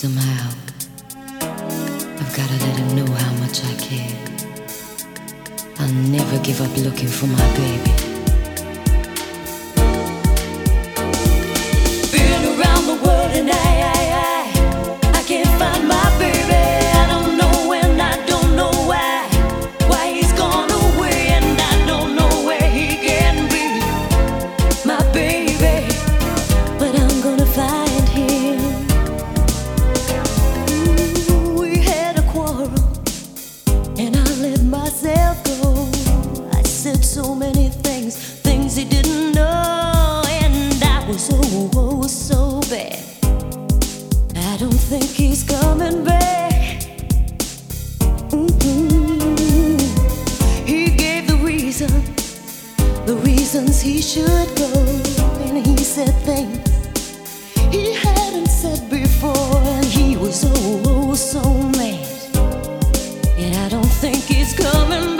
Somehow, I've gotta let him know how much I care. I'll never give up looking for my baby. Been around the world and I can't find my baby. I don't know when, I don't know why he's gone away, and I don't know where he can be, my baby. But I'm gonna find him. We had a quarrel, and I let myself go. I said so many things he didn't know, and I was so bad. I don't think he's coming back. He gave the reasons he should go, and he said things he hadn't said before, and he was so mad. And I don't think he's coming